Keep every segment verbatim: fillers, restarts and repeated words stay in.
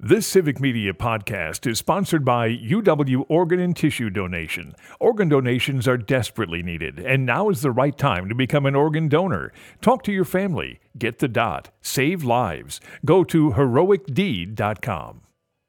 This Civic Media podcast is sponsored by U W Organ and Tissue Donation. Organ donations are desperately needed, and now is the right time to become an organ donor. Talk to your family. Get the dot. Save lives. Go to heroic deed dot com.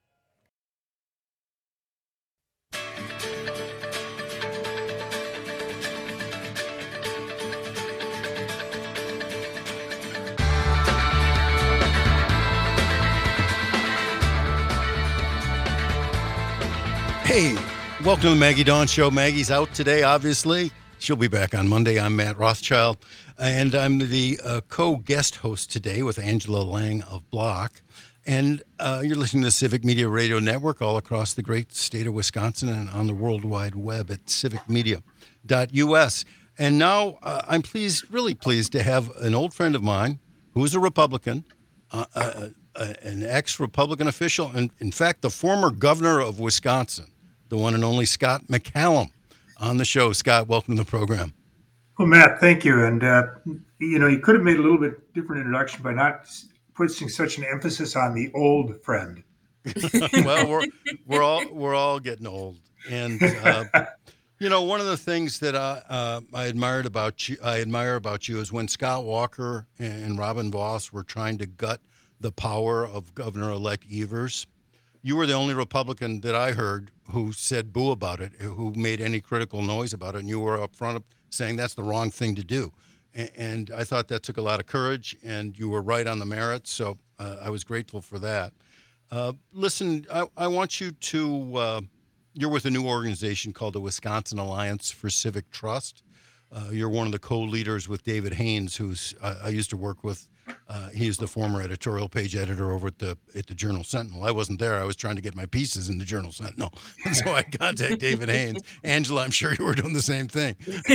Hey, welcome to the Maggie Dawn Show. Maggie's out today, obviously. She'll be back on Monday. I'm Matt Rothschild, and I'm the uh, co-guest host today with Angela Lang of Block. And uh, you're listening to the Civic Media Radio Network all across the great state of Wisconsin and on the World Wide Web at civic media dot U S. And now uh, I'm pleased, really pleased to have an old friend of mine who's a Republican, uh, uh, uh, an ex-Republican official, and in fact, the former governor of Wisconsin, the one and only Scott McCallum, on the show. Scott, welcome to the program. Well, Matt, thank you. And, uh, you know, you could have made a little bit different introduction by not putting such an emphasis on the old friend. Well, we're we're all we're all getting old. And, uh, you know, one of the things that I, uh, I admired about you, I admire about you is when Scott Walker and Robin Vos were trying to gut the power of Governor-elect Evers, you were the only Republican that I heard who said boo about it, who made any critical noise about it, and you were up front saying that's the wrong thing to do. And, and I thought that took a lot of courage, and you were right on the merits, so uh, I was grateful for that. Uh, listen, I, I want you to, uh, you're with a new organization called the Wisconsin Alliance for Civic Trust. Uh, you're one of the co-leaders with David Haynes, who's uh, I used to work with. Uh, he's the former editorial page editor over at the at the Journal Sentinel. I wasn't there. I was trying to get my pieces in the Journal Sentinel. And so I contacted David Haynes. Angela, I'm sure you were doing the same thing.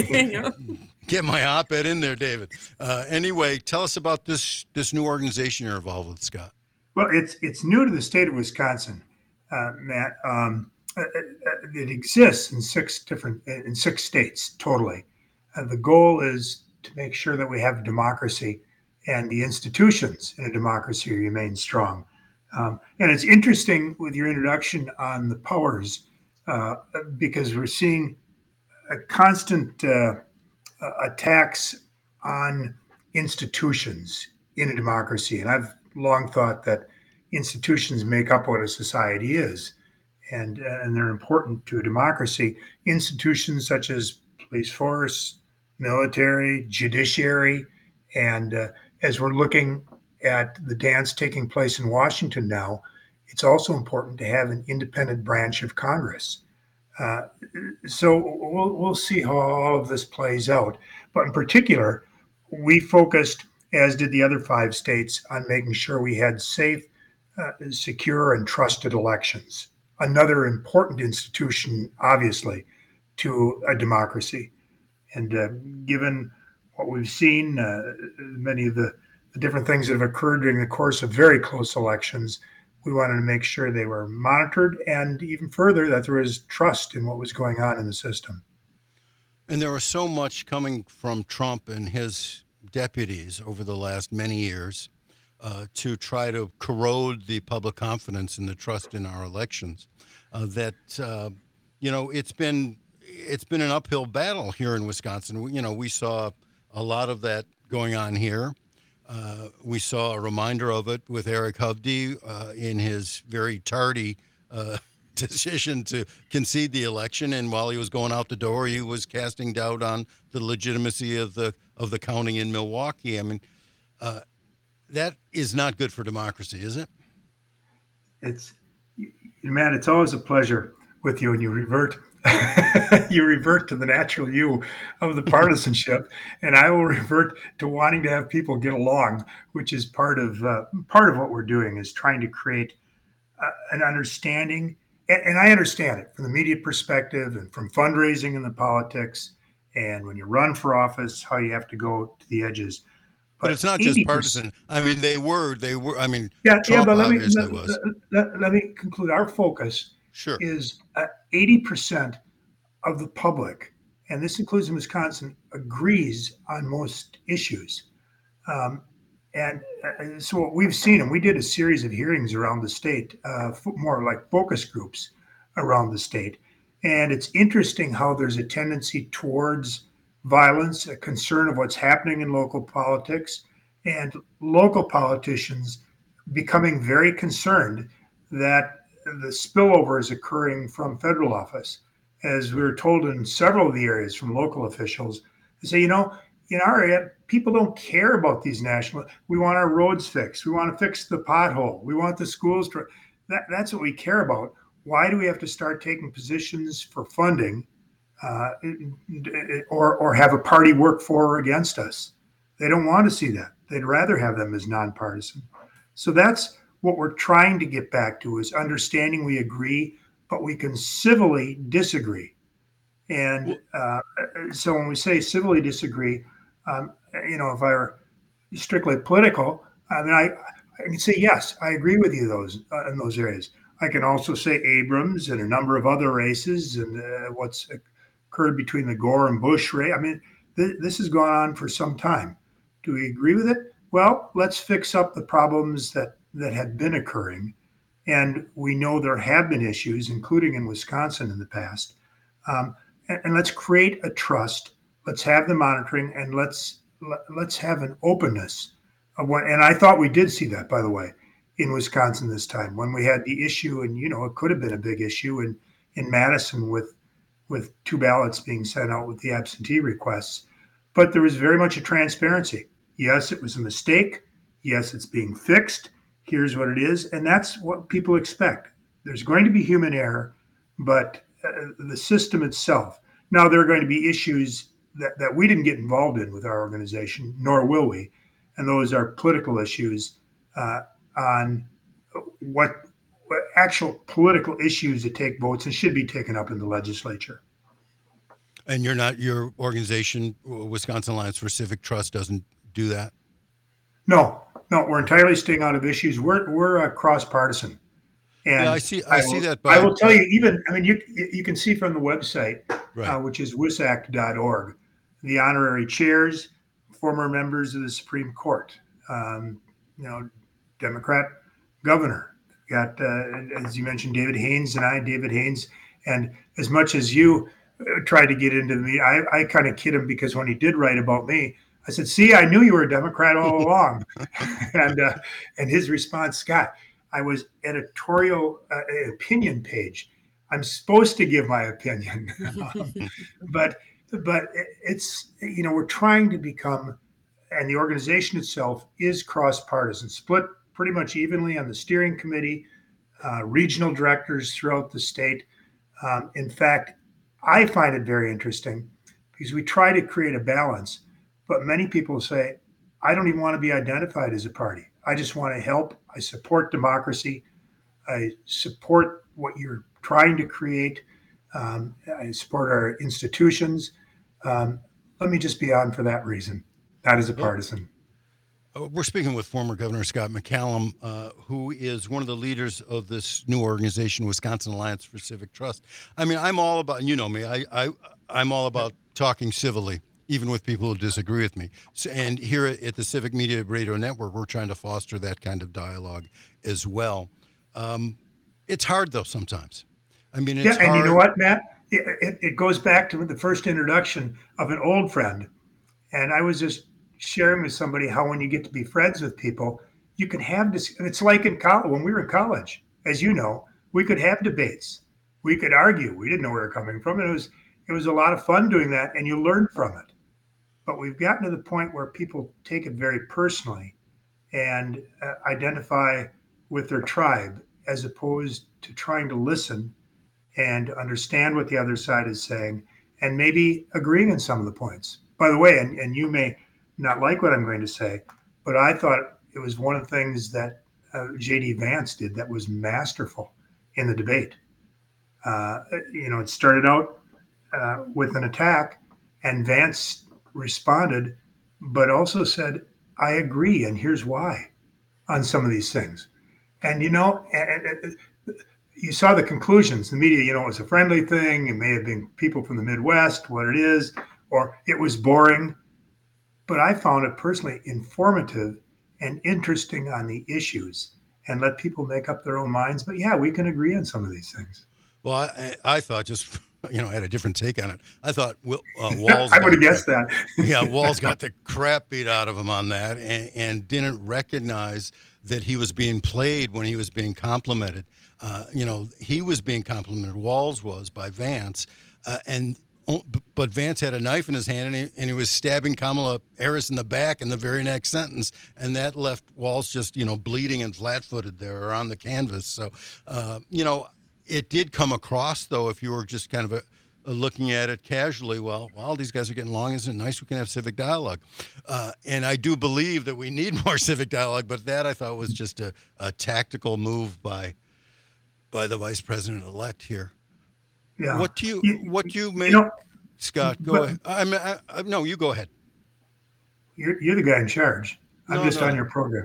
Get my op-ed in there, David. Uh, anyway, tell us about this this new organization you're involved with, Scott. Well, it's it's new to the state of Wisconsin, uh, Matt. Um, it exists in six different in six states totally. Uh, the goal is to make sure that we have democracy and the institutions in a democracy remain strong. Um, and it's interesting with your introduction on the powers, uh, because we're seeing a constant uh, attacks on institutions in a democracy. And I've long thought that institutions make up what a society is, and, and they're important to a democracy. Institutions such as police force, military, judiciary, and uh, as we're looking at the dance taking place in Washington now, it's also important to have an independent branch of Congress. Uh, so we'll, we'll see how all of this plays out. But in particular, we focused, as did the other five states, on making sure we had safe, uh, secure, and trusted elections. Another important institution, obviously, to a democracy. And uh, given what we've seen, uh, many of the, the different things that have occurred during the course of very close elections, we wanted to make sure they were monitored, and even further, that there was trust in what was going on in the system. And there was so much coming from Trump and his deputies over the last many years uh, to try to corrode the public confidence and the trust in our elections uh, that, uh, you know, it's been it's been an uphill battle here in Wisconsin. We, you know, we saw a lot of that going on here. Uh, we saw a reminder of it with Eric Hovde uh, in his very tardy uh, decision to concede the election. And while he was going out the door, he was casting doubt on the legitimacy of the of the counting in Milwaukee. I mean, uh, that is not good for democracy, is it? It's, man, it's always a pleasure with you, and you revert. you revert to the natural you of the partisanship, and I will revert to wanting to have people get along, which is part of uh, part of what we're doing, is trying to create uh, an understanding. And, and I understand it from the media perspective and from fundraising in the politics, and when you run for office, how you have to go to the edges. But, but it's not just partisan. I mean, they were, they were. I mean, yeah, Trump yeah. But let me obviously let, was. let, let me conclude. Our focus Sure. is uh, eighty percent of the public, and this includes in Wisconsin, agrees on most issues. Um, and uh, so what we've seen, and we did a series of hearings around the state, uh, more like focus groups around the state. And it's interesting how there's a tendency towards violence, a concern of what's happening in local politics, and local politicians becoming very concerned that the spillover is occurring from federal office. As we were told in several of the areas from local officials, they say, you know, in our area, people don't care about these national. We want our roads fixed. We want to fix the pothole. We want the schools to. That, that's what we care about. Why do we have to start taking positions for funding, uh, or or have a party work for or against us? They don't want to see that. They'd rather have them as nonpartisan. So that's what we're trying to get back to, is understanding we agree, but we can civilly disagree. And uh, so when we say civilly disagree, um, you know, if I were strictly political, I mean, I, I can say, yes, I agree with you those uh, in those areas. I can also say Abrams and a number of other races and uh, what's occurred between the Gore and Bush race. I mean, th- this has gone on for some time. Do we agree with it? Well, let's fix up the problems that, that have been occurring. And we know there have been issues, including in Wisconsin in the past. Um, and, and let's create a trust. Let's have the monitoring, and let's let's have an openness of what. And I thought we did see that, by the way, in Wisconsin this time when we had the issue, and you know, it could have been a big issue in in Madison with with two ballots being sent out with the absentee requests. But there was very much a transparency. Yes, it was a mistake. Yes, it's being fixed. Here's what it is. And that's what people expect. There's going to be human error, but uh, the system itself. Now, there are going to be issues that, that we didn't get involved in with our organization, nor will we. And those are political issues uh, on what, what actual political issues that take votes and should be taken up in the legislature. And you're not, your organization, Wisconsin Alliance for Civic Trust, doesn't do that? No, no, we're entirely staying out of issues. We're we're uh, cross-partisan. And yeah, I see. I, I see will, that. By, I will tell you, even I mean, you you can see from the website, right. uh, which is wisac dot org, the honorary chairs, former members of the Supreme Court, um, you know, Democrat governor. Got uh, as you mentioned, David Haynes and I, David Haynes, and as much as you tried to get into me, I I kind of kid him because when he did write about me, I said, see, I knew you were a Democrat all along. and uh, and his response, Scott, I was editorial uh, opinion page. I'm supposed to give my opinion. um, but but it's, you know, we're trying to become, and the organization itself is cross-partisan, split pretty much evenly on the steering committee, uh, regional directors throughout the state. Um, in fact, I find it very interesting because we try to create a balance. But many people say, I don't even want to be identified as a party. I just want to help. I support democracy. I support what you're trying to create. Um, I support our institutions. Um, let me just be on for that reason, not as a partisan. We're speaking with former Governor Scott McCallum, uh, who is one of the leaders of this new organization, Wisconsin Alliance for Civic Trust. I mean, I'm all about, you know me, I, I, I'm all about talking civilly, even with people who disagree with me. So, and here at the Civic Media Radio Network, we're trying to foster that kind of dialogue as well. Um, it's hard, though, sometimes. I mean, it's yeah, and hard. You know what, Matt? It, it, it goes back to the first introduction of an old friend. And I was just sharing with somebody how when you get to be friends with people, you can have this. It's like in college, when we were in college, as you know, we could have debates. We could argue. We didn't know where we were coming from. And it was, it was a lot of fun doing that, and you learn from it. But we've gotten to the point where people take it very personally and uh, identify with their tribe as opposed to trying to listen and understand what the other side is saying and maybe agreeing in some of the points. By the way, and, and you may not like what I'm going to say, but I thought it was one of the things that uh, J D Vance did that was masterful in the debate. Uh, you know, it started out uh, with an attack, and Vance responded, but also said, I agree, and here's why on some of these things. And, you know, and, and, you saw the conclusions. The media, you know, it was a friendly thing. It may have been people from the Midwest, what it is, or it was boring. But I found it personally informative and interesting on the issues and let people make up their own minds. But yeah, we can agree on some of these things. Well, I, I thought just, you know, I had a different take on it. I thought uh, Walz. I would have guessed that. yeah, Walz got the crap beat out of him on that and, and didn't recognize that he was being played when he was being complimented. Uh, you know, he was being complimented, Walz was, by Vance. Uh, and But Vance had a knife in his hand, and he, and he was stabbing Kamala Harris in the back in the very next sentence. And that left Walz just, you know, bleeding and flat-footed there or on the canvas. So, uh, you know, it did come across, though, if you were just kind of a, a looking at it casually, well, well, these guys are getting along. Isn't it nice we can have civic dialogue? Uh, and I do believe that we need more civic dialogue, but that I thought was just a, a tactical move by by the vice president-elect here. Yeah. What do you, you what do you make, you know, Scott, go but, ahead. I mean, I, I, no, you go ahead. You're, you're the guy in charge. I'm No, just no. on your program.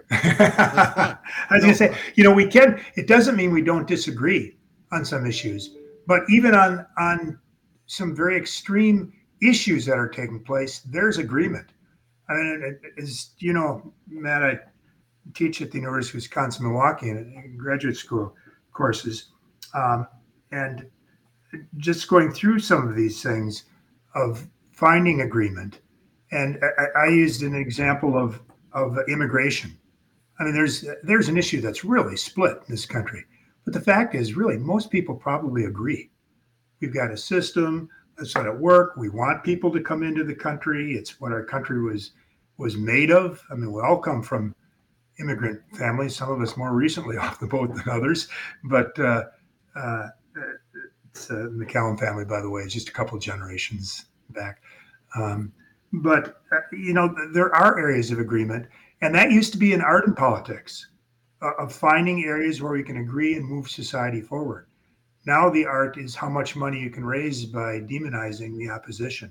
I was going to say, you know, we can, it doesn't mean we don't disagree on some issues, but even on, on some very extreme issues that are taking place, there's agreement. I mean, it, it's, you know, Matt, I teach at the University of Wisconsin, Milwaukee in graduate school courses. Um, and just going through some of these things of finding agreement. And I, I used an example of, of immigration. I mean, there's there's an issue that's really split in this country. But the fact is, really, most people probably agree. We've got a system, let's let it work. We want people to come into the country. It's what our country was was made of. I mean, we all come from immigrant families, some of us more recently off the boat than others. But uh, uh, it's uh, the McCallum family, by the way, is just a couple of generations back. Um, but, uh, you know, there are areas of agreement. And that used to be an art in politics, uh, of finding areas where we can agree and move society forward. Now the art is how much money you can raise by demonizing the opposition.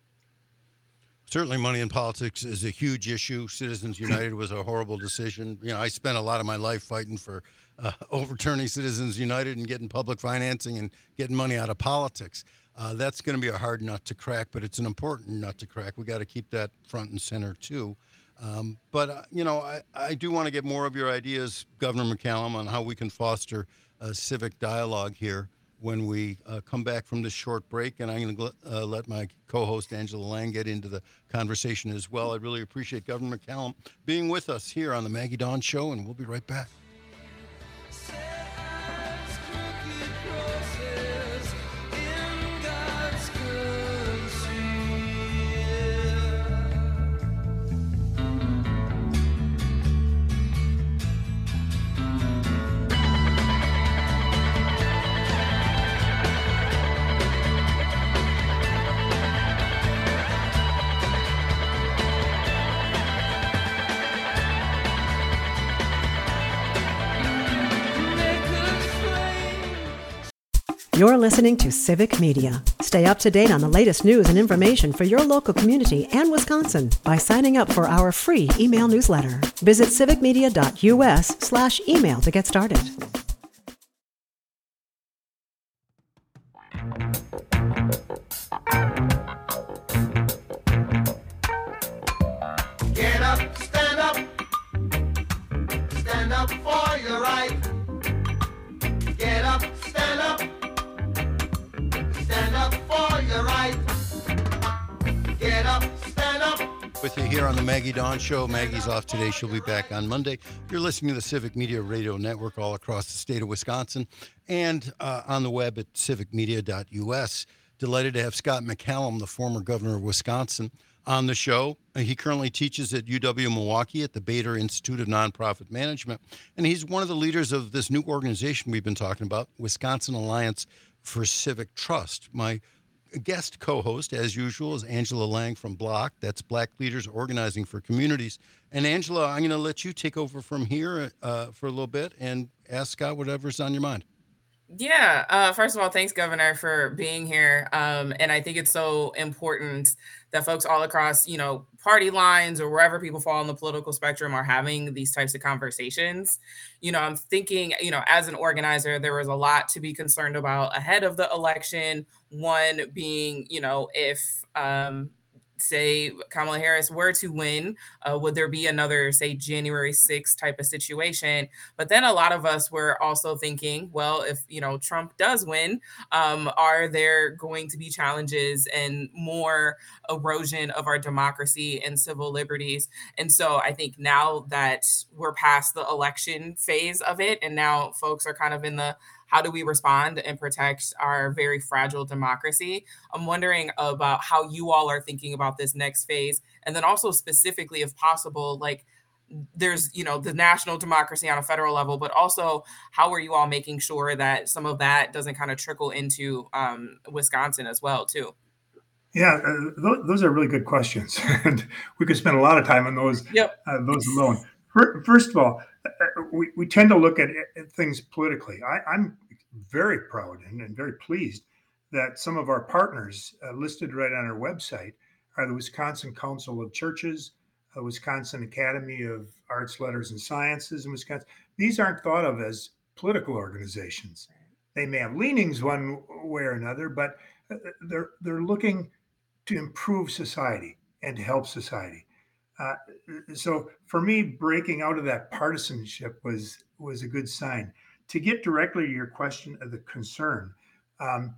Certainly money in politics is a huge issue. Citizens United was a horrible decision. You know, I spent a lot of my life fighting for uh, overturning Citizens United and getting public financing and getting money out of politics. Uh, that's going to be a hard nut to crack, but it's an important nut to crack. We got to keep that front and center too. Um, but, uh, you know, I, I do want to get more of your ideas, Governor McCallum, on how we can foster a civic dialogue here when we uh, come back from this short break. And I'm going to uh, let my co-host, Angela Lang, get into the conversation as well. I really appreciate Governor McCallum being with us here on the Maggie Dawn Show, and we'll be right back. You're listening to Civic Media. Stay up to date on the latest news and information for your local community and Wisconsin by signing up for our free email newsletter. Visit civicmedia.us slash email to get started. Get up, stand up, stand up for your right. Get up, stand up. Stand up for your right. Get up, stand up. With you here on the Maggie Dawn Show. Maggie's off today. She'll be back on Monday. You're listening to the Civic Media Radio Network all across the state of Wisconsin and uh, on the web at civic media dot U S. Delighted to have Scott McCallum, the former governor of Wisconsin, on the show. He currently teaches at U W Milwaukee at the Bader Institute of Nonprofit Management. And he's one of the leaders of this new organization we've been talking about, Wisconsin Alliance for Civic Trust. My guest co-host, as usual, is Angela Lang from Block. That's Black Leaders Organizing for Communities. And Angela, I'm going to let you take over from here uh, for a little bit and ask Scott whatever's on your mind. Yeah. Uh, first of all, thanks, Governor, for being here. Um, and I think it's so important that folks all across, you know, party lines or wherever people fall on the political spectrum are having these types of conversations. You know, I'm thinking, you know, as an organizer, there was a lot to be concerned about ahead of the election. One being, you know, if um, say Kamala Harris were to win, uh, would there be another, say, January sixth type of situation? But then a lot of us were also thinking, well, if, you know, Trump does win, um, are there going to be challenges and more erosion of our democracy and civil liberties? And so I think now that we're past the election phase of it, and now folks are kind of in the how do we respond and protect our very fragile democracy? I'm wondering about how you all are thinking about this next phase. And then also specifically, if possible, like there's, you know, the national democracy on a federal level, but also how are you all making sure that some of that doesn't kind of trickle into um, Wisconsin as well, too? Yeah, uh, th- those are really good questions. And we could spend a lot of time on those, Yep. uh, those alone. First of all, uh, we, we tend to look at, at things politically. I, I'm very proud and, and very pleased that some of our partners uh, listed right on our website are the Wisconsin Council of Churches, the Wisconsin Academy of Arts, Letters, and Sciences in Wisconsin. These aren't thought of as political organizations. They may have leanings one way or another, but they're they're looking to improve society and to help society. Uh, so for me, breaking out of that partisanship was was a good sign. To get directly to your question of the concern, um,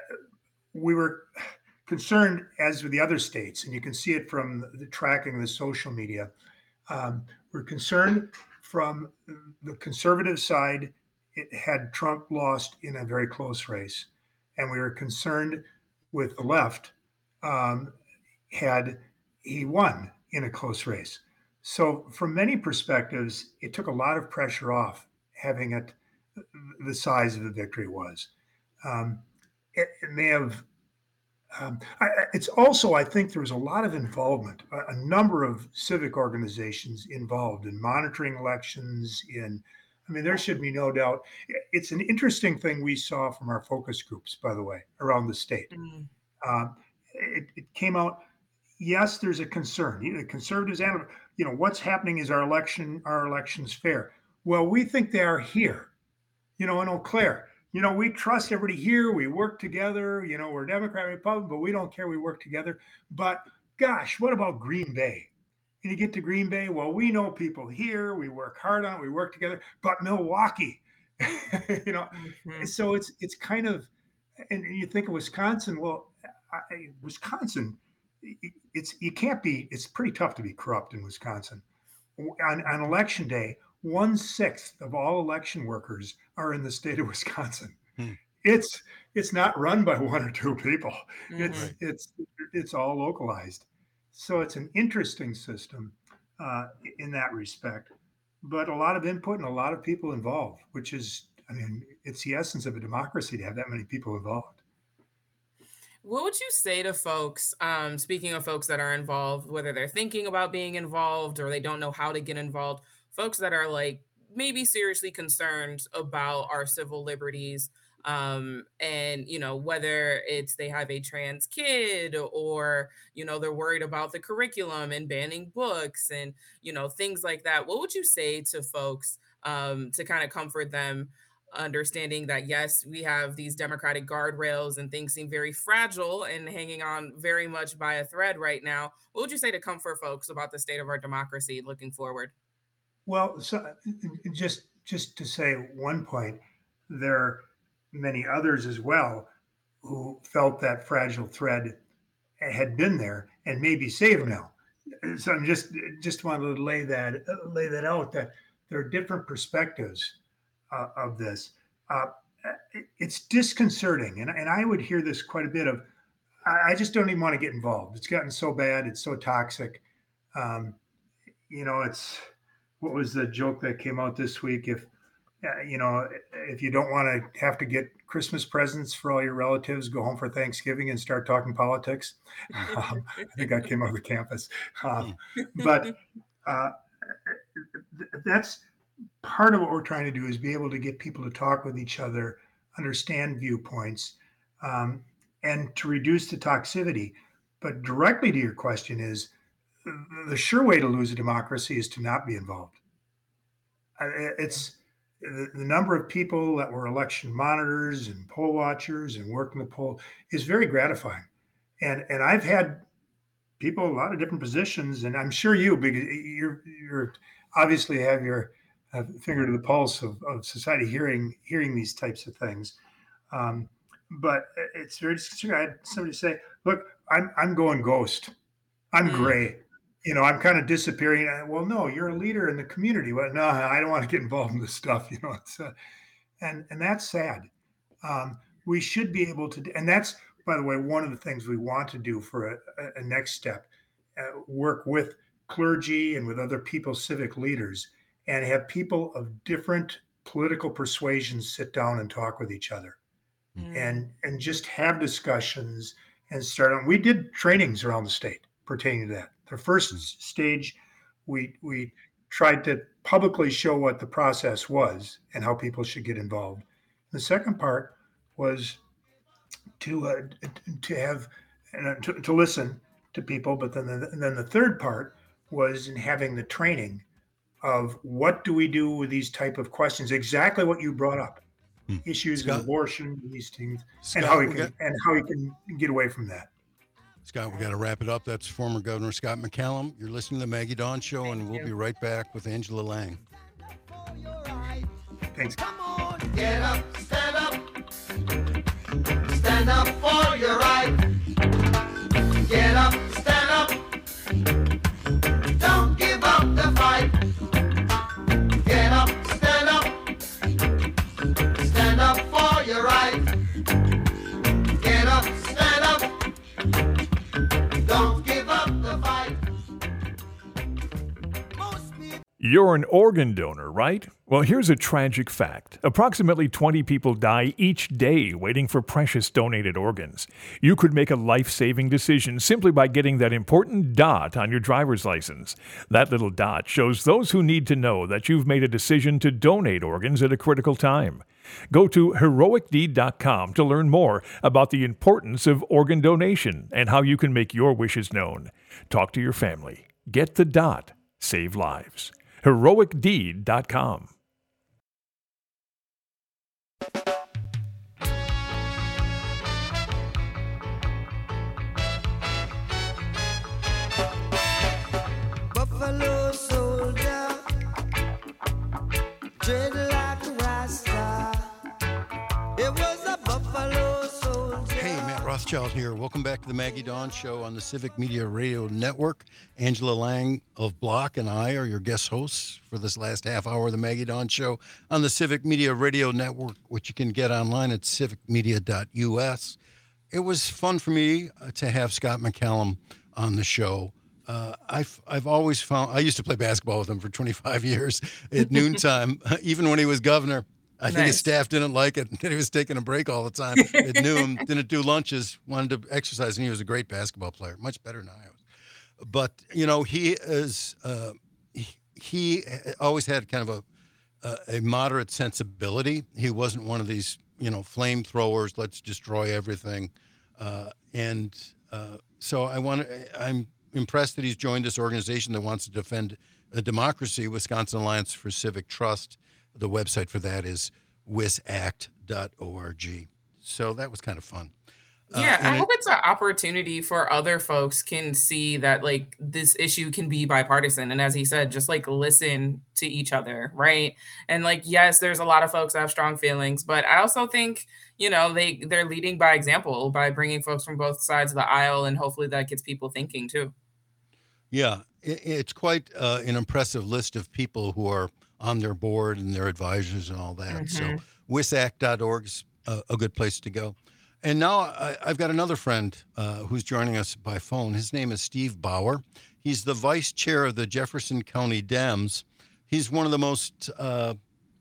we were concerned, as with the other states, and you can see it from the tracking of the social media. Um, we're concerned from the conservative side, it had Trump lost in a very close race. And we were concerned with the left, um, had he won in a close race. So from many perspectives, it took a lot of pressure off having it the size of the victory was. Um, it, it may have, um, I, it's also, I think there was a lot of involvement, a, a number of civic organizations involved in monitoring elections, in, I mean, there should be no doubt. It's an interesting thing we saw from our focus groups, by the way, around the state. Mm. Um, it, it came out, yes, there's a concern. You know, conservatives and, you know, what's happening is our election, our elections fair. Well, we think they are here. You know, in Eau Claire, you know, we trust everybody here. We work together. You know, we're Democrat, Republican, but we don't care. We work together. But gosh, what about Green Bay? And you get to Green Bay. Well, we know people here. We work hard on it. We work together. But Milwaukee, you know, mm-hmm. so it's it's kind of, and you think of Wisconsin. Well, I, Wisconsin, it's you can't be. It's pretty tough to be corrupt in Wisconsin. On, on election day, one sixth of all election workers are in the state of Wisconsin. Hmm. It's it's not run by one or two people. Mm-hmm. It's it's it's all localized. So it's an interesting system uh, in that respect, but a lot of input and a lot of people involved, which is, I mean, it's the essence of a democracy to have that many people involved. What would you say to folks, um, speaking of folks that are involved, whether they're thinking about being involved or they don't know how to get involved, folks that are like maybe seriously concerned about our civil liberties, um, and, you know, whether it's they have a trans kid or, you know, they're worried about the curriculum and banning books and, you know, things like that. What would you say to folks um, to kind of comfort them, understanding that, yes, we have these democratic guardrails and things seem very fragile and hanging on very much by a thread right now? What would you say to comfort folks about the state of our democracy looking forward? Well, so just just to say one point, there are many others as well who felt that fragile thread had been there and may be saved now. So I'm just just wanted to lay that lay that out, that there are different perspectives uh, of this. Uh, it's disconcerting, and and I would hear this quite a bit of, I just don't even want to get involved. It's gotten so bad, it's so toxic. Um, you know, it's. What was the joke that came out this week? If, uh, you know, if you don't want to have to get Christmas presents for all your relatives, go home for Thanksgiving and start talking politics. Um, I think that came out of the campus. Um, but uh, that's part of what we're trying to do, is be able to get people to talk with each other, understand viewpoints, um, and to reduce the toxicity. But directly to your question is, the sure way to lose a democracy is to not be involved. It's the number of people that were election monitors and poll watchers and working the poll is very gratifying. And and I've had people, a lot of different positions, and I'm sure you, because you're you're obviously have your uh, finger to the pulse of, of society, hearing hearing these types of things. Um, but it's very interesting. I had somebody say, "Look, I'm I'm going ghost. I'm Mm. gray. You know, I'm kind of disappearing." And, well, no, you're a leader in the community. Well, no, I don't want to get involved in this stuff. You know, it's uh, and and that's sad. Um, we should be able to, and that's, by the way, one of the things we want to do for a, a- a next step, uh, work with clergy and with other people, civic leaders, and have people of different political persuasions sit down and talk with each other Mm. and and just have discussions and start on. We did trainings around the state pertaining to that. The first stage, we we tried to publicly show what the process was and how people should get involved. The second part was to uh, to have uh, to, to listen to people, but then the, and then the third part was in having the training of what do we do with these type of questions, exactly what you brought up, Hmm. issues Scott- of abortion, these things, Scott, and how we we can got- and how we can get away from that. Scott, we got to wrap it up. That's former Governor Scott McCallum. You're listening to the Maggie Dawn Show, and we'll you. be right back with Angela Lang. Thanks. Come on, get up, stand up. Stand up for your right. Get up, stand up. Don't give up the fight. Get up, stand up. Stand up for your right. Get up, stand up. Don't give up the fight. Most people You're an organ donor, right? Well, here's a tragic fact. Approximately twenty people die each day waiting for precious donated organs. You could make a life-saving decision simply by getting that important dot on your driver's license. That little dot shows those who need to know that you've made a decision to donate organs at a critical time. Go to heroic deed dot com to learn more about the importance of organ donation and how you can make your wishes known. Talk to your family. Get the dot. Save lives. heroic deed dot com. Buffalo soldier, dread like a rasta. It was a buffalo soldier. Hey, Matt Rothschild here. Welcome back to the Maggie Dawn Show on the Civic Media Radio Network. Angela Lang of Block and I are your guest hosts for this last half hour of the Maggie Dawn Show on the Civic Media Radio Network, which you can get online at civic media dot u s. It was fun for me uh, to have Scott McCallum on the show. Uh, I've I've always found I used to play basketball with him for twenty-five years at noontime, even when he was governor. I think his Nice. staff didn't like it. He was taking a break all the time at noon, didn't do lunches, wanted to exercise, and he was a great basketball player, much better than I was. But, you know, he is, uh, he, he always had kind of a, a, a moderate sensibility. He wasn't one of these, you know, flamethrowers, let's destroy everything. Uh, and uh, so I want to, I'm impressed that he's joined this organization that wants to defend a democracy, Wisconsin Alliance for Civic Trust. The website for that is wisact dot org. So that was kind of fun. Uh, Yeah, I and it- hope it's an opportunity for other folks can see that like this issue can be bipartisan. And as he said, just like listen to each other, right? And like, yes, there's a lot of folks that have strong feelings, but I also think, you know, they they're leading by example by bringing folks from both sides of the aisle, and hopefully that gets people thinking too. Yeah, it, it's quite uh, an impressive list of people who are on their board and their advisors and all that. So Mhm. wisact dot org is a, a good place to go. And now I, I've got another friend uh, who's joining us by phone. His name is Steve Bauer. He's the vice chair of the Jefferson County Dems. He's one of the most, uh,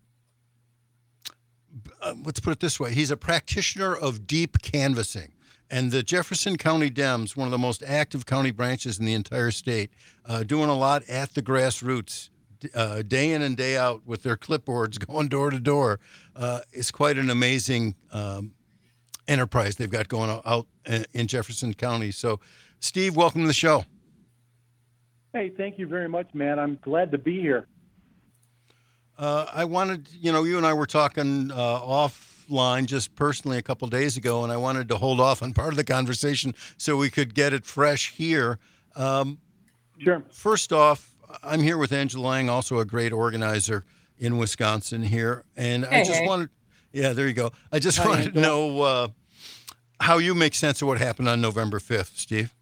uh, let's put it this way, he's a practitioner of deep canvassing. And the Jefferson County Dems, one of the most active county branches in the entire state, uh, doing a lot at the grassroots, uh, day in and day out with their clipboards going door to door. Uh, it's quite an amazing um, enterprise they've got going out in Jefferson County. So, Steve, welcome to the show. Hey, thank you very much, man. I'm glad to be here. Uh, I wanted, you know, you and I were talking uh, offline just personally a couple days ago, and I wanted to hold off on part of the conversation so we could get it fresh here. Um, Sure. First off, I'm here with Angela Lang, also a great organizer in Wisconsin here. And I Hey, just hey. wanted, yeah, there you go. I just Hi, wanted to Angela. know uh, how you make sense of what happened on November fifth, Steve.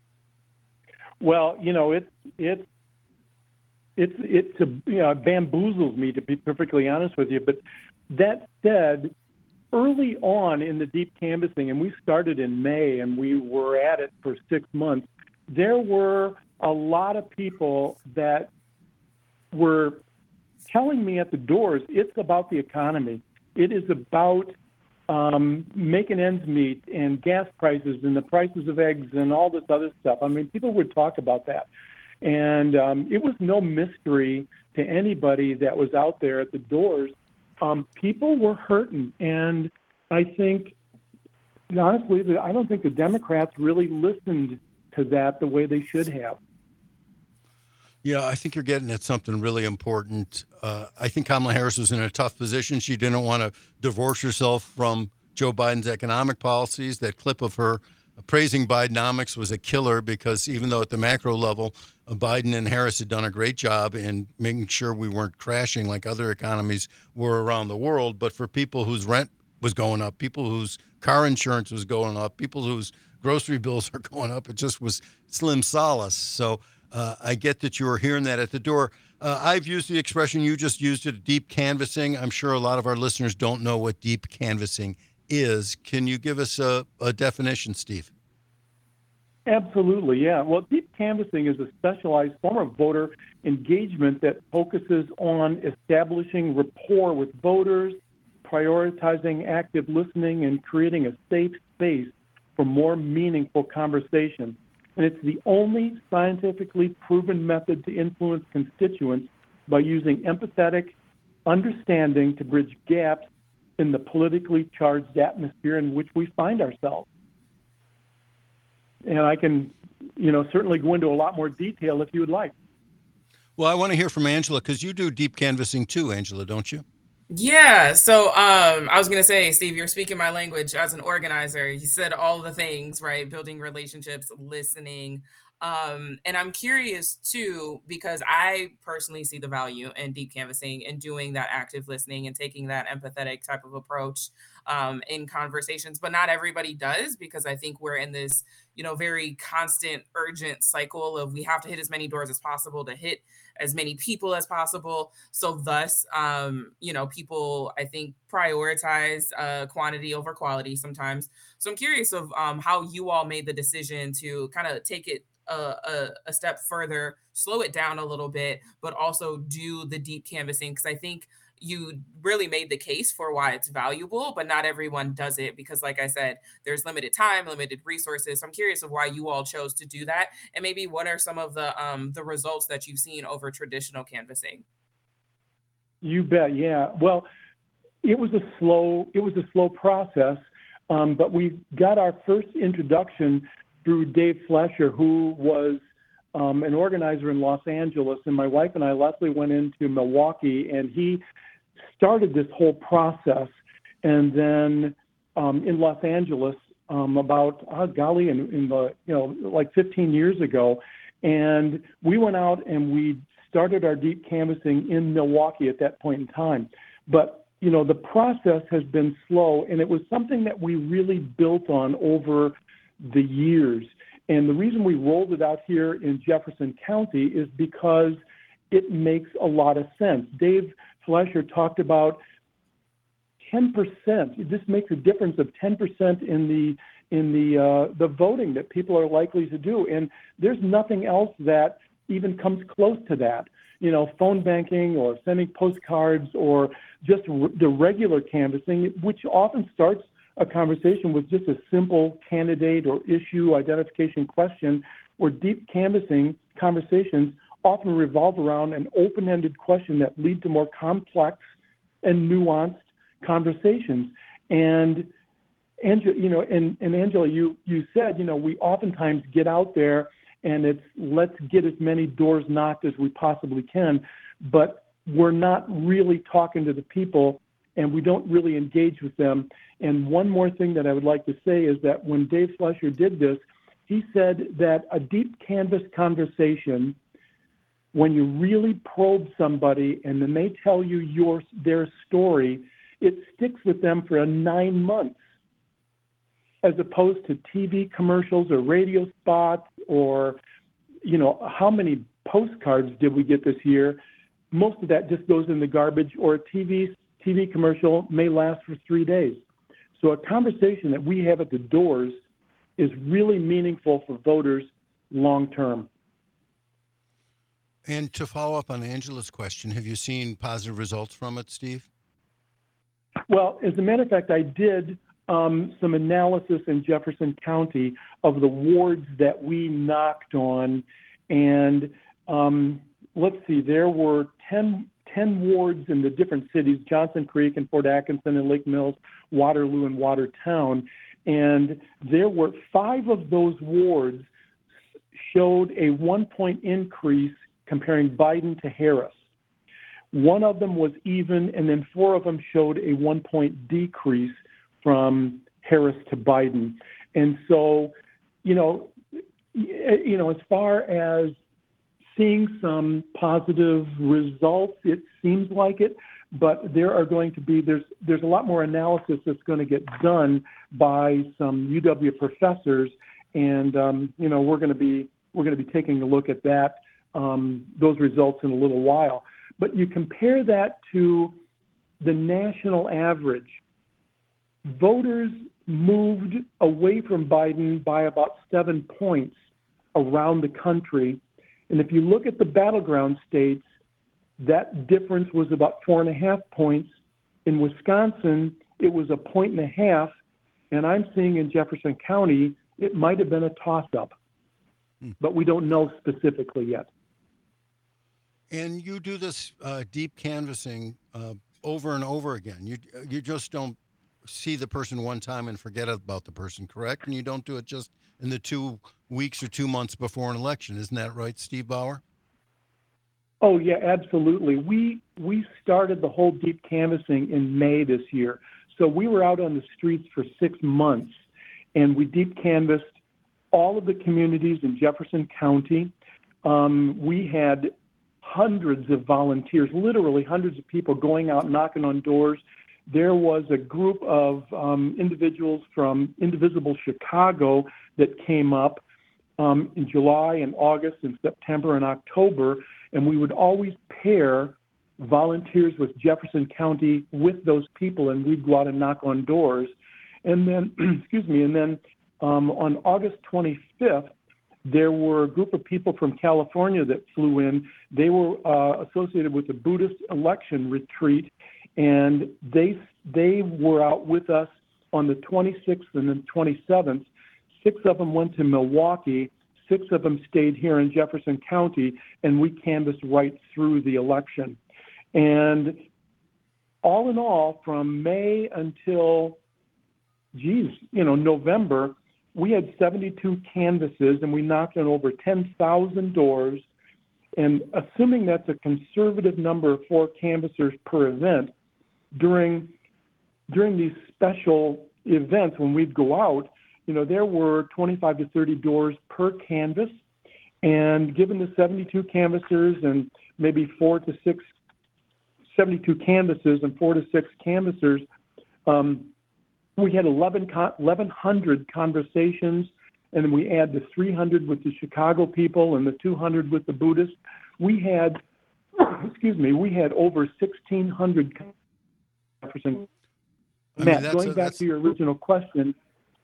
Well, you know, it it it's it's a, you know, it bamboozles me, to be perfectly honest with you. But that said, early on in the deep canvassing, and we started in May, and we were at it for six months. There were a lot of people that were telling me at the doors, it's about the economy. It is about um, making ends meet and gas prices and the prices of eggs and all this other stuff. I mean, people would talk about that. And um, it was no mystery to anybody that was out there at the doors. Um, people were hurting. And I think, honestly, I don't think the Democrats really listened to that the way they should have. Yeah, I think you're getting at something really important. Uh, I think Kamala Harris was in a tough position. She didn't want to divorce herself from Joe Biden's economic policies. That clip of her praising Bidenomics was a killer because even though at the macro level, uh, Biden and Harris had done a great job in making sure we weren't crashing like other economies were around the world, but for people whose rent was going up, people whose car insurance was going up, people whose grocery bills are going up, it just was slim solace. So Uh, I get that you were hearing that at the door. Uh, I've used the expression, you just used it, deep canvassing. I'm sure a lot of our listeners don't know what deep canvassing is. Can you give us a, a definition, Steve? Absolutely, yeah. Well, deep canvassing is a specialized form of voter engagement that focuses on establishing rapport with voters, prioritizing active listening, and creating a safe space for more meaningful conversation. And it's the only scientifically proven method to influence constituents by using empathetic understanding to bridge gaps in the politically charged atmosphere in which we find ourselves. And I can, you know, certainly go into a lot more detail if you would like. Well, I want to hear from Angela because you do deep canvassing too, Angela, don't you? Yeah, so um, I was gonna say, Steve, you're speaking my language as an organizer. You said all the things, right? Building relationships, listening. Um, and I'm curious too, because I personally see the value in deep canvassing and doing that active listening and taking that empathetic type of approach um, in conversations, but not everybody does, because I think we're in this, you know, very constant, urgent cycle of we have to hit as many doors as possible to hit as many people as possible. So thus, um, you know, people, I think, prioritize uh, quantity over quality sometimes. So I'm curious of um, how you all made the decision to kind of take it a, a, a step further, slow it down a little bit, but also do the deep canvassing. Because I think you really made the case for why it's valuable, but not everyone does it because, like I said, there's limited time, limited resources. So I'm curious of why you all chose to do that, and maybe what are some of the um, the results that you've seen over traditional canvassing. You bet, yeah. Well, it was a slow it was a slow process, um, but we got our first introduction through Dave Flesher, who was um, an organizer in Los Angeles, and my wife and I, Leslie, went into Milwaukee, and he started this whole process. And then um, in Los Angeles, um, about oh, golly, in, in the you know like fifteen years ago, and we went out and we started our deep canvassing in Milwaukee at that point in time. But you know the process has been slow, and it was something that we really built on over the years. And the reason we rolled it out here in Jefferson County is because it makes a lot of sense. Dave Flesher talked about ten percent. This makes a difference of ten percent in the in the uh, the voting that people are likely to do. And there's nothing else that even comes close to that. You know, phone banking or sending postcards or just r- the regular canvassing, which often starts a conversation with just a simple candidate or issue identification question, or deep canvassing conversations often revolve around an open-ended question that lead to more complex and nuanced conversations. And Angela, you know, and, and Angela, you you said, you know, we oftentimes get out there and it's let's get as many doors knocked as we possibly can, but we're not really talking to the people and we don't really engage with them. And one more thing that I would like to say is that when Dave Flesher did this, he said that a deep canvas conversation, when you really probe somebody and then they tell you your their story, it sticks with them for a nine months, as opposed to T V commercials or radio spots or, you know, how many postcards did we get this year? Most of that just goes in the garbage, or a T V T V commercial may last for three days. So a conversation that we have at the doors is really meaningful for voters long term. And to follow up on Angela's question, have you seen positive results from it, Steve? Well, as a matter of fact, I did um, some analysis in Jefferson County of the wards that we knocked on. And um, let's see, there were ten, ten wards in the different cities, Johnson Creek and Fort Atkinson and Lake Mills, Waterloo and Watertown. And there were five of those wards showed a one-point increase comparing Biden to Harris. One of them was even, and then four of them showed a one-point decrease from Harris to Biden. And so, you know, you know, as far as seeing some positive results, it seems like it, but there are going to be, there's there's a lot more analysis that's going to get done by some U W professors, and um, you know, we're going to be we're going to be taking a look at that, um, those results in a little while. But you compare that to the national average, voters moved away from Biden by about seven points around the country. And if you look at the battleground states, that difference was about four and a half points. In Wisconsin, it was a point and a half. And I'm seeing in Jefferson County, it might have been a toss-up, hmm. but we don't know specifically yet. And you do this uh, deep canvassing uh, over and over again. You you just don't see the person one time and forget about the person, correct? And you don't do it just in the two weeks or two months before an election. Isn't that right, Steve Bauer? Oh, yeah, absolutely. We we started the whole deep canvassing in May this year. So we were out on the streets for six months, and we deep canvassed all of the communities in Jefferson County. Um, we had hundreds of volunteers, literally hundreds of people going out knocking on doors. There was a group of um, individuals from Indivisible Chicago that came up um, in July and August and September and October, and we would always pair volunteers with Jefferson County with those people, and we'd go out and knock on doors. And then, excuse me, and then um, on August twenty-fifth, there were a group of people from California that flew in. They were uh, associated with the Buddhist election retreat, and they they were out with us on the twenty-sixth and the twenty-seventh. Six of them went to Milwaukee. Six of them stayed here in Jefferson County, and we canvassed right through the election. And all in all, from May until, geez, you know, November, we had seventy-two canvasses, and we knocked on over ten thousand doors. And assuming that's a conservative number of four canvassers per event, during during these special events when we'd go out, you know, there were twenty-five to thirty doors per canvas. And given the seventy-two canvassers and maybe four to six, seventy-two canvases and four to six canvassers, um, we had eleven hundred conversations, and then we add the three hundred with the Chicago people and the two hundred with the Buddhists. We had, excuse me, we had over sixteen hundred conversations. I Matt, mean, going a, back that's, to your original question,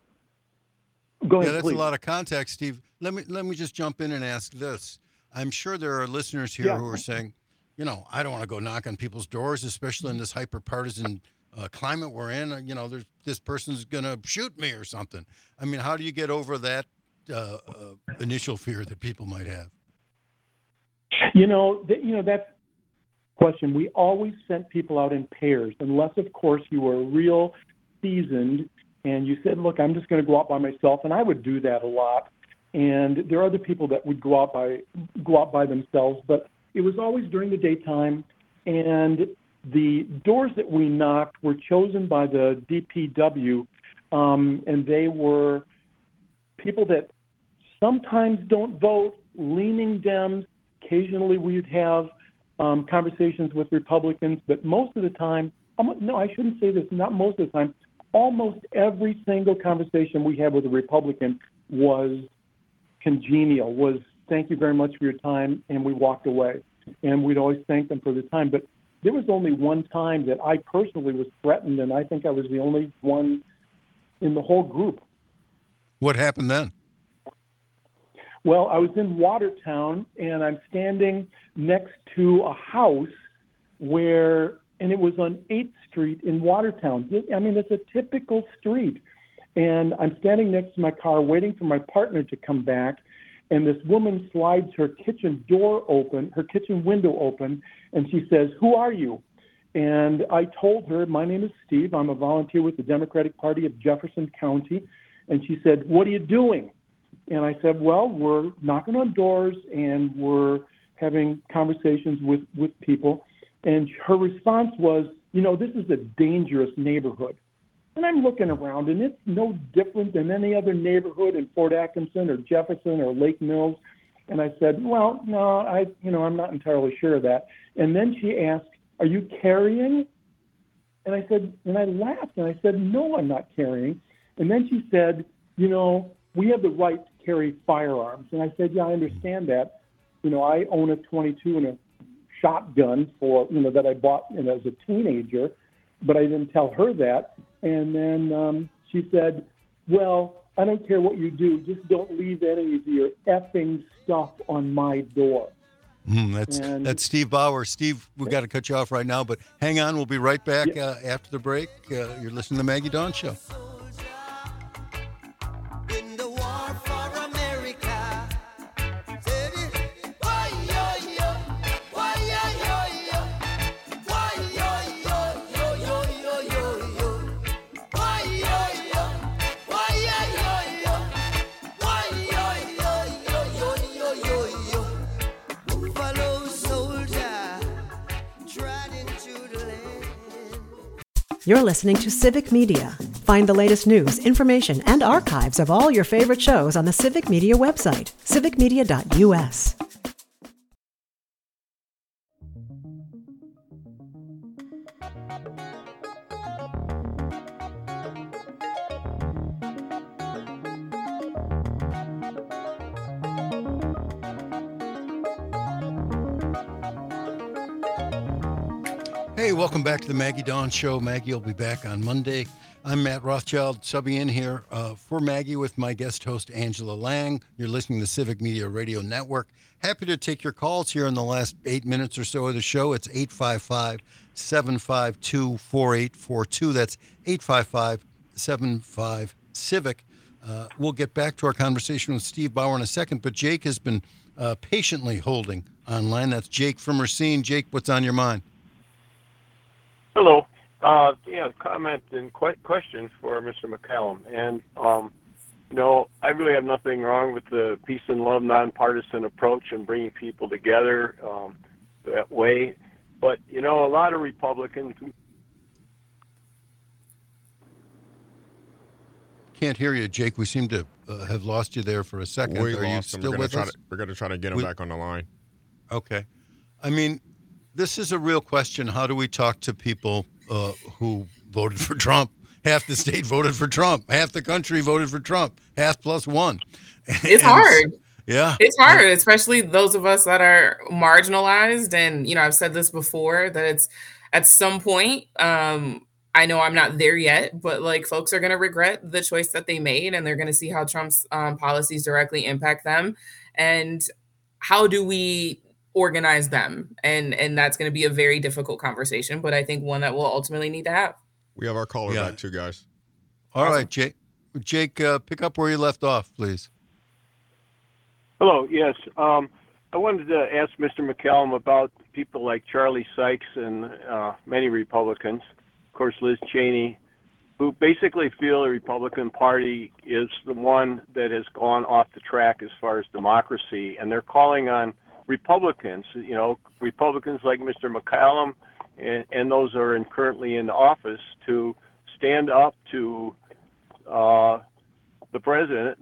go yeah, ahead, that's please. a lot of context, Steve. Let me let me just jump in and ask this. I'm sure there are listeners here Yeah. who are saying, you know, I don't want to go knock on people's doors, especially in this hyper-partisan uh, climate we're in. You know, there's, this person's going to shoot me or something. I mean, how do you get over that uh, uh, initial fear that people might have? You know, th- you know that's question. We always sent people out in pairs, unless, of course, you were real seasoned and you said, look, I'm just going to go out by myself. And I would do that a lot. And there are other people that would go out by go out by themselves, but it was always during the daytime. And the doors that we knocked were chosen by the D P W, um, and they were people that sometimes don't vote, leaning Dems. Occasionally we'd have um, conversations with Republicans, but most of the time, no, I shouldn't say this, not most of the time, almost every single conversation we had with a Republican was congenial, was thank you very much for your time, and we walked away. And we'd always thank them for the time. But there was only one time that I personally was threatened, and I think I was the only one in the whole group. What happened then? Well, I was in Watertown, and I'm standing next to a house where, and it was on eighth street in Watertown. I mean, it's a typical street. And I'm standing next to my car waiting for my partner to come back, and this woman slides her kitchen door open, her kitchen window open, and she says, "Who are you?" And I told her, "My name is Steve. I'm a volunteer with the Democratic Party of Jefferson County." And she said, "What are you doing?" And I said, "Well, we're knocking on doors and we're having conversations with, with people." And her response was, "You know, this is a dangerous neighborhood." And I'm looking around, and it's no different than any other neighborhood in Fort Atkinson or Jefferson or Lake Mills. And I said, "Well, no, I, you know, I'm not entirely sure of that." And then she asked, "Are you carrying?" And I said, and I laughed, and I said, "No, I'm not carrying." And then she said, "You know, we have the right to carry firearms." And I said, "Yeah, I understand that. You know, I own a twenty-two and a shotgun for, you know, that I bought, you know, as a teenager," but I didn't tell her that. And then um, she said, "Well, I don't care what you do, just don't leave any of your effing stuff on my door." Mm, that's and, that's Steve Bauer. Steve, we've got to cut you off right now, but hang on. We'll be right back yeah. uh, after the break. Uh, you're listening to the Maggie Dawn Show. You're listening to Civic Media. Find the latest news, information, and archives of all your favorite shows on the Civic Media website, civic media dot u s. Hey, welcome back to the Maggie Dawn Show. Maggie will be back on Monday. I'm Matt Rothschild, subbing in here uh, for Maggie with my guest host, Angela Lang. You're listening to Civic Media Radio Network. Happy to take your calls here in the last eight minutes or so of the show. It's eight five five, seven five two, four eight four two. That's eight five five, seven five, CIVIC. Uh, we'll get back to our conversation with Steve Bauer in a second, but Jake has been uh, patiently holding online. That's Jake from Racine. Jake, what's on your mind? Hello. Uh, yeah, comment and qu- question for Mister McCallum. And, um, you know, I really have nothing wrong with the peace and love, nonpartisan approach and bringing people together um, that way. But, you know, a lot of Republicans... Can't hear you, Jake. We seem to uh, have lost you there for a second. We Are you lost him. still We're with gonna us? try to, we're going to try to get him We- back on the line. Okay. I mean, this is a real question. How do we talk to people uh, who voted for Trump? Half the state voted for Trump. Half the country voted for Trump. Half plus one. It's hard. Yeah. It's hard, especially those of us that are marginalized. And, you know, I've said this before, that it's at some point, um, I know I'm not there yet, but like folks are going to regret the choice that they made, and they're going to see how Trump's um, policies directly impact them. And how do we organize them? And and that's going to be a very difficult conversation, but I think one that we'll ultimately need to have. We have our caller Yeah. back too, guys. All Awesome. right, Jake. Jake, uh, pick up where you left off, please. Hello, yes. Um, I wanted to ask Mister McCallum about people like Charlie Sykes and uh, many Republicans, of course Liz Cheney, who basically feel the Republican Party is the one that has gone off the track as far as democracy, and they're calling on Republicans, you know, Republicans like Mister McCallum and, and those who are in, currently in office to stand up to uh, the president, the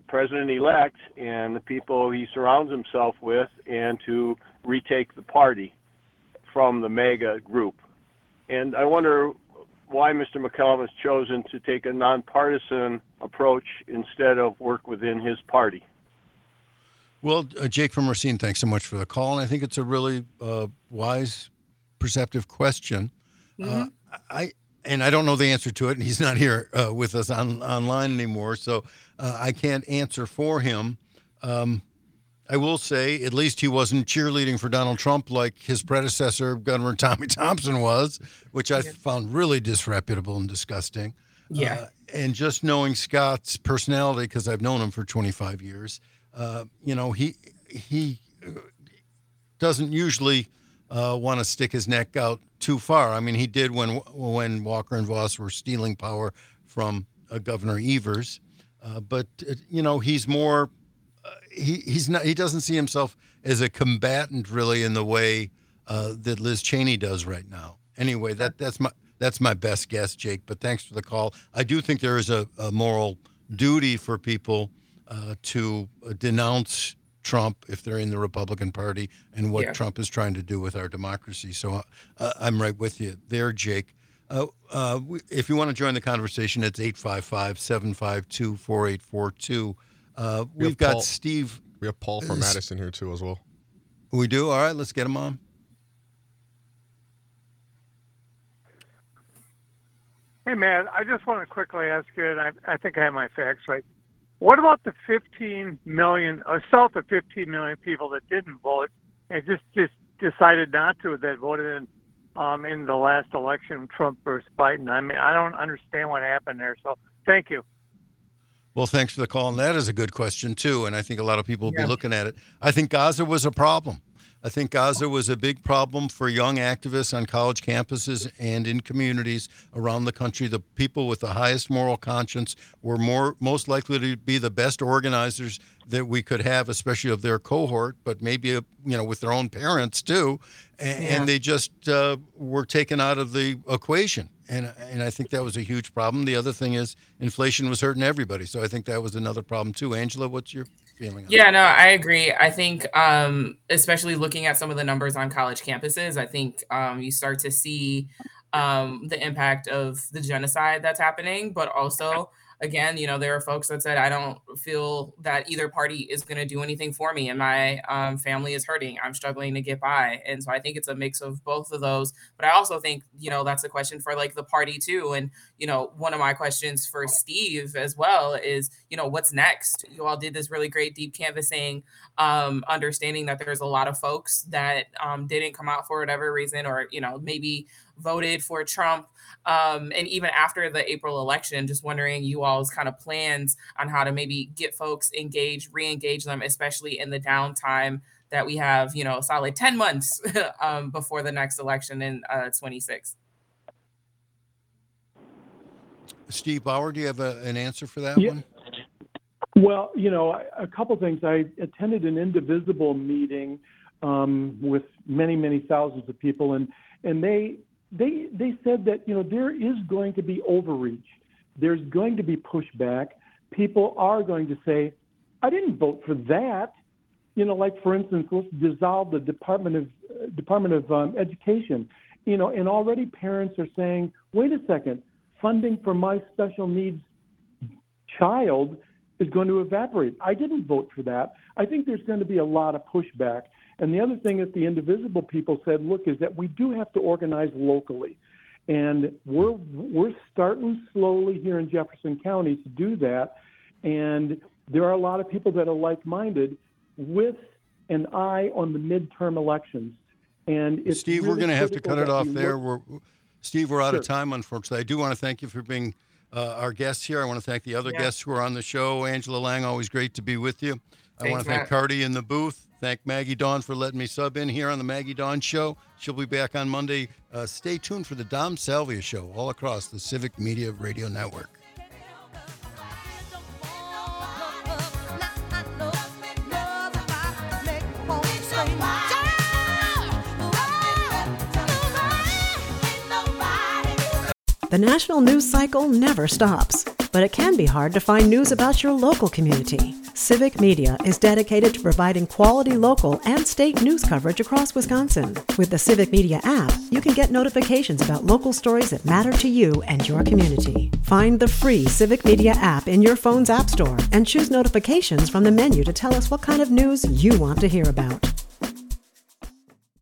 president-elect and the people he surrounds himself with, and to retake the party from the MAGA group. And I wonder why Mister McCallum has chosen to take a nonpartisan approach instead of work within his party. Well, uh, Jake from Racine, thanks so much for the call. And I think it's a really uh, wise, perceptive question. Mm-hmm. Uh, I and I don't know the answer to it, and he's not here uh, with us on online anymore, so uh, I can't answer for him. Um, I will say, at least he wasn't cheerleading for Donald Trump like his predecessor, Governor Tommy Thompson, was, which I yeah. found really disreputable and disgusting. Yeah. Uh, and just knowing Scott's personality, because I've known him for twenty-five years, uh, you know, he he doesn't usually uh, want to stick his neck out too far. I mean, he did when when Walker and Voss were stealing power from uh, Governor Evers, uh, but uh, you know, he's more. Uh, he he's not. He doesn't see himself as a combatant really in the way uh, that Liz Cheney does right now. Anyway, that that's my that's my best guess, Jake. But thanks for the call. I do think there is a, a moral duty for people uh, to uh, denounce Trump if they're in the Republican Party and what yeah. Trump is trying to do with our democracy. So uh, I'm right with you there, Jake. Uh, uh, if you want to join the conversation, it's eight five five, seven five two, four eight four two. Uh, we we've got Paul, Steve. We have Paul from Madison here too as well. We do? All right, let's get him on. Hey, man, I just want to quickly ask you, and I, I think I have my facts right. What about the fifteen million, or south of fifteen million people that didn't vote and just, just decided not to, that voted in um, in the last election, Trump versus Biden? I mean, I don't understand what happened there, so thank you. Well, thanks for the call. And that is a good question, too. And I think a lot of people will yeah. be looking at it. I think Gaza was a problem. I think Gaza was a big problem for young activists on college campuses and in communities around the country. The people with the highest moral conscience were more most likely to be the best organizers that we could have, especially of their cohort, but maybe, you know, with their own parents, too. And, yeah. and they just uh, were taken out of the equation. And and I think that was a huge problem. The other thing is inflation was hurting everybody. So I think that was another problem, too. Angela, what's your feeling on Yeah, that? no, I agree. I think um, especially looking at some of the numbers on college campuses, I think um, you start to see um, the impact of the genocide that's happening, but also again, you know, there are folks that said, I don't feel that either party is going to do anything for me, and my um, family is hurting. I'm struggling to get by. And so I think it's a mix of both of those. But I also think, you know, that's a question for like the party too. And, you know, one of my questions for Steve as well is, you know, what's next? You all did this really great deep canvassing, um, understanding that there's a lot of folks that um, didn't come out for whatever reason, or, you know, maybe voted for Trump. Um, and even after the April election, just wondering you all's kind of plans on how to maybe get folks engaged, re-engage them, especially in the downtime that we have, you know, solid ten months um, before the next election in uh, twenty-six. Steve Bauer, do you have a, an answer for that yeah. one? Well, you know, a couple things. I attended an Indivisible meeting um, with many, many thousands of people, and and they they they said that, you know, there is going to be overreach. There's going to be pushback. People are going to say, I didn't vote for that. You know, like, for instance, let's dissolve the Department of uh, Department of um, Education. You know, and already parents are saying, wait a second, funding for my special needs child is going to evaporate. I didn't vote for that. I think there's going to be a lot of pushback. And the other thing that the Indivisible people said, look, is that we do have to organize locally. And we're we're starting slowly here in Jefferson County to do that. And there are a lot of people that are like-minded with an eye on the midterm elections. And it's Steve, really we're going to have to cut it off there. Look- We're Steve, we're out Sure. of time, unfortunately. I do want to thank you for being uh, our guests here. I want to thank the other Yeah. guests who are on the show. Angela Lang, always great to be with you. I Thanks, want to thank Matt. Cardi in the booth. Thank Maggie Dawn for letting me sub in here on the Maggie Dawn Show. She'll be back on Monday. Uh, stay tuned for the Dom Salvia Show all across the Civic Media Radio Network. The national news cycle never stops. but it can be hard to find news about your local community. Civic Media is dedicated to providing quality local and state news coverage across Wisconsin. With the Civic Media app, you can get notifications about local stories that matter to you and your community. Find the free Civic Media app in your phone's app store and choose notifications from the menu to tell us what kind of news you want to hear about.